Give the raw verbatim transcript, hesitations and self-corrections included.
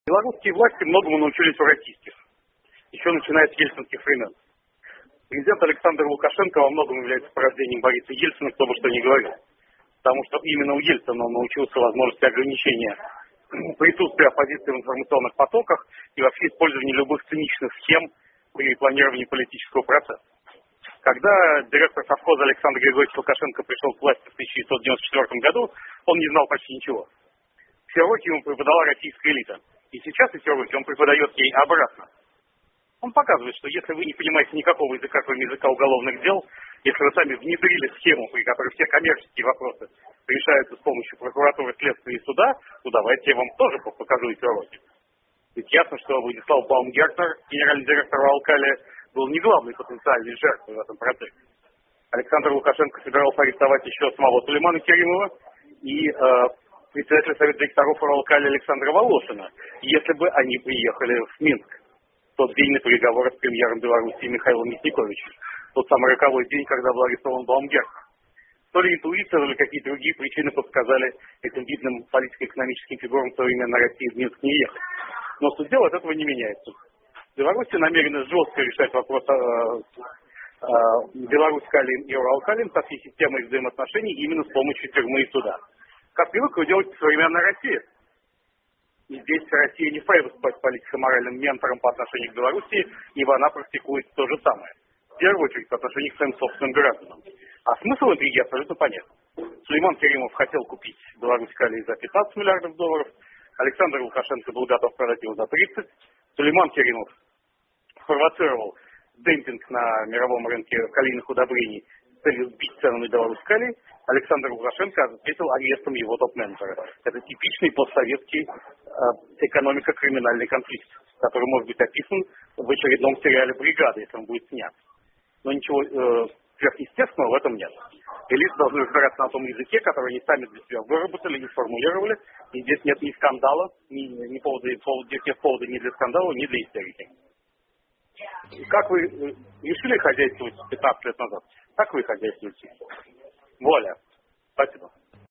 Белорусские власти многому научились у российских, еще начиная с ельцинских времен. Президент Александр Лукашенко во многом является порождением Бориса Ельцина, кто бы что ни говорил. Потому что именно у Ельцина он научился возможности ограничения присутствия оппозиции в информационных потоках и вообще использования любых циничных схем при планировании политического процесса. Когда директор совхоза Александр Григорьевич Лукашенко пришел к власти в тысяча девятьсот девяносто четвёртом году, он не знал почти ничего. Все уроки ему преподала российская элита. И сейчас эти уроки он преподает ей обратно. Он показывает, что если вы не понимаете никакого языка, кроме языка уголовных дел, если вы сами внедрили схему, при которой все коммерческие вопросы решаются с помощью прокуратуры, следствия и суда, то давайте я вам тоже покажу эти уроки. Ведь ясно, что Владислав Баумгартнер, генеральный директор Алкали, был не главной потенциальной жертвой в этом процессе. Александр Лукашенко собирался арестовать еще самого Сулеймана Керимова и э, председателя совета директоров Уралкали Александра Волошина, если бы они приехали в Минск в тот день на переговоры с премьером Беларуси Михаилом Мясниковичем. Тот самый роковой день, когда был арестован Баумгартнер. То ли интуиция, то ли какие-то другие причины подсказали этим видным политико-экономическим фигурам современной России в Минск не ехать. Но суть дела от этого не меняется. Беларусь намерена жестко решать вопрос э, э, Беларусь-Калин и Урал-Калин со всей системой взаимоотношений именно с помощью тюрьмы и суда. Как привыкла делать современная Россия. И здесь Россия не вправе выступать политико-моральным ментором по отношению к Беларуси, ибо она практикует то же самое. В первую очередь по отношению к своим собственным гражданам. А смысл интриги абсолютно понятен. Сулейман Керимов хотел купить Беларусь-Калий за пятнадцать миллиардов долларов, Александр Лукашенко был готов продать его за тридцать. Сулейман Керимов спровоцировал демпинг на мировом рынке калийных удобрений с целью сбить цену на Беларусь-Калий. Александр Лукашенко ответил арестом его топ-менеджера. Это типичный постсоветский э, экономико-криминальный конфликт, который может быть описан в очередном сериале «Бригада», если он будет снят. Но ничего э, сверхъестественного в этом нет. Элиты должны разбираться на том языке, который они сами для себя выработали и сформулировали. И здесь нет ни скандала, ни, ни повода, повода, здесь нет повода ни для скандала, ни для истерики. Как вы решили хозяйствовать пятнадцать лет назад? Как вы хозяйствуете? Воля. Спасибо.